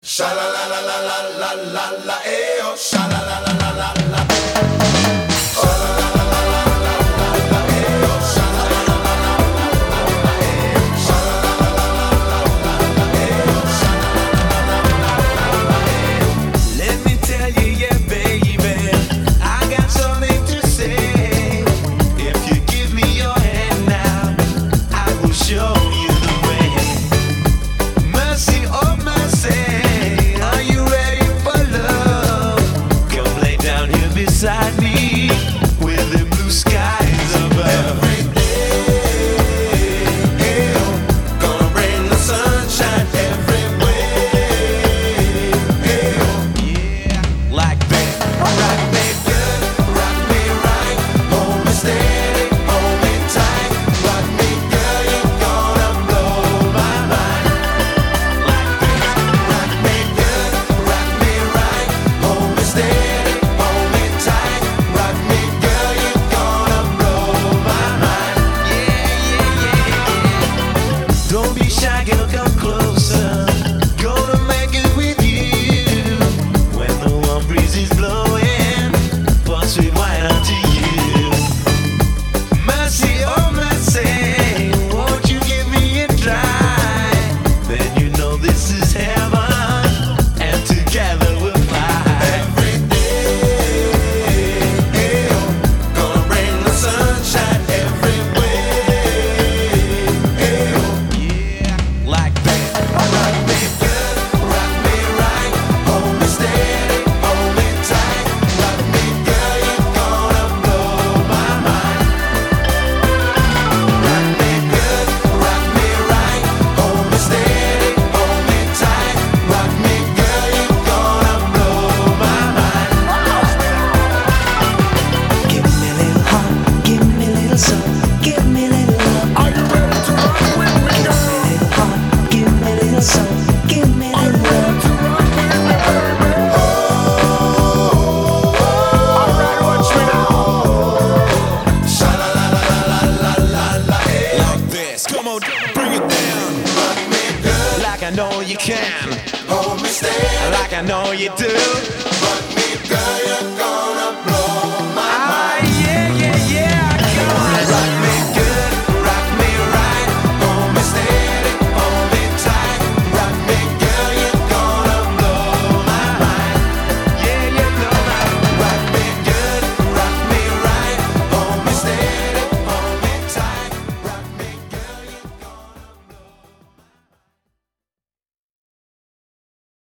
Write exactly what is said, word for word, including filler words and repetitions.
Sha la la la la la la la la, eh oh, sha la la la la la la. Beside me, with the blue skies above. Every day, gonna bring the sunshine every way. Yeah, like that. Rock me good, rock me right, hold me steady, hold me tight. Rock me girl, you're gonna blow my mind. Like that. Rock me good, rock me right, hold me steady. Don't be shy, girl, come closer. Gonna make it with you. When the warm breeze is blowing, pour sweet wine onto you. Mercy, oh mercy, won't you give me a try? Then you know this is heaven, and together we'll fly. Every day, gonna bring the sunshine every way. Like that. Rock me good, rock me right, hold me steady, hold me tight. Rock me girl, you're gonna blow my mind. Rock me good, rock me right, hold me steady, hold me tight. Rock me girl, you're gonna blow my mind. Give me a little heart, give me a little soul, give me a little love. Are you ready to rock with me, girl? Give me a little soul, give me a little love. Like this. Come on, bring it down. Like I know you can. Hold me steady, Like I know you do. rock me, girl, you're